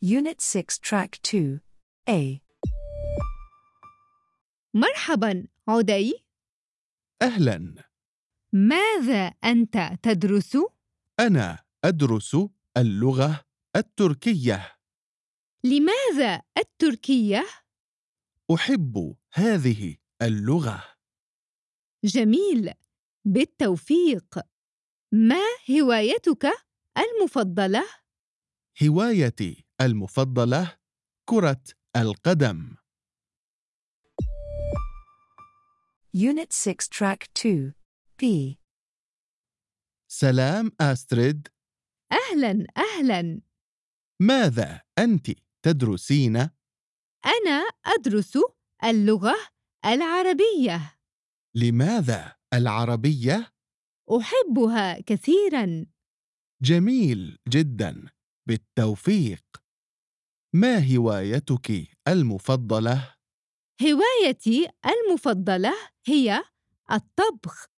Unit 6 Track 2 A. مرحباً، عدي. أهلاً. ماذا أنت تدرس؟ أنا أدرس اللغة التركية. لماذا التركية؟ أحب هذه اللغة. جميل، بالتوفيق. ما هوايتك المفضلة؟ هوايتي المفضلة كرة القدم. Unit 6 Track 2 B. سلام آستريد. أهلاً أهلاً. ماذا أنت تدرسين؟ أنا أدرس اللغة العربية. لماذا العربية؟ أحبها كثيراً. جميل جدا، بالتوفيق. ما هوايتك المفضلة؟ هوايتي المفضلة هي الطبخ.